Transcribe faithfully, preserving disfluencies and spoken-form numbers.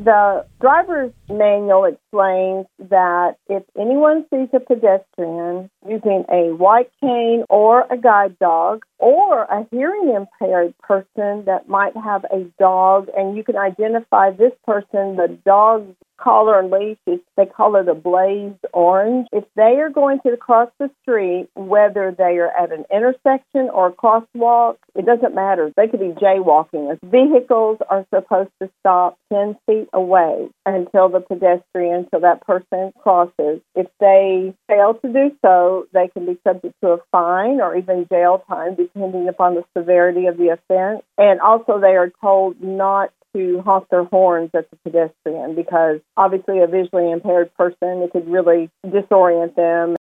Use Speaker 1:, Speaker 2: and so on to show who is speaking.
Speaker 1: The driver's manual explains that if anyone sees a pedestrian using a white cane or a guide dog or a hearing impaired person that might have a dog, and you can identify this person, the dog's collar and leash, is, they call it a blaze orange. If they are going to cross the street, whether they are at an intersection or a crosswalk, it doesn't matter. They could be jaywalking. Vehicles are supposed to stop ten feet away until the pedestrian, until that person crosses. If they fail to do so, they can be subject to a fine or even jail time, depending upon the severity of the offense. And also they are told not to honk their horns at the pedestrian because obviously a visually impaired person, it could really disorient them.